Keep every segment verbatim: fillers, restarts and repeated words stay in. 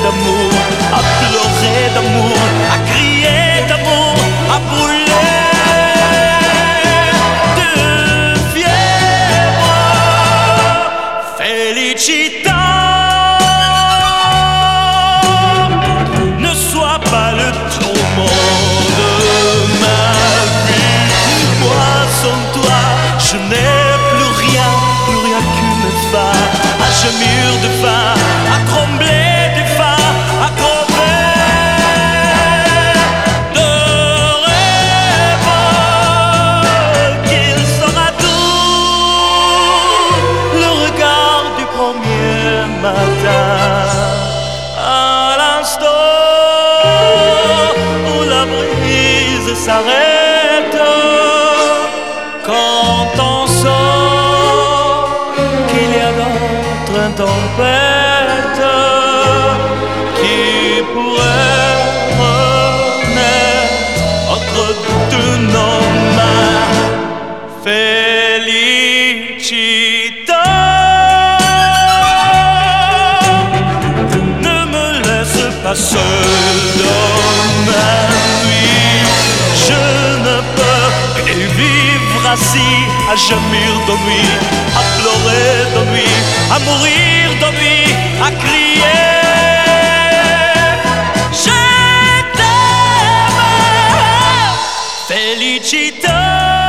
d'amour, à pleurer d'amour, à crier d'amour, à brûler de fièvre. Felicita, ne sois pas le tourment de ma vie. Moi sans toi, je n'ai plus rien, plus rien qu'une faim, à gémir de faim, à trembler de faim, à crever de rêve. Qu'il sera doux le regard du premier matin, à l'instant où la brise s'arrête, quand on sent qu'il y a d'autres tempêtes qui pourraient renaître entre deux nos mains. Felicita, ne me laisse pas seul dans ma nuit. Je ne peux plus vivre assis à gémir d'ennui, à pleurer d'ennui, à mourir d'ennui, à crier je t'aime. Felicita,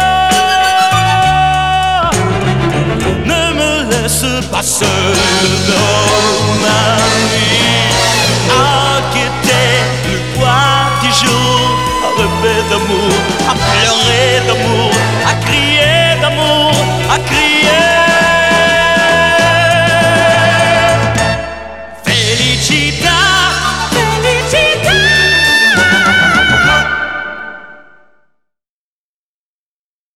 ne me laisse pas seul dans ma nuit, à guetter le poids du jour, à rêver d'amour, à pleurer d'amour, à crier d'amour, à crier Felicita.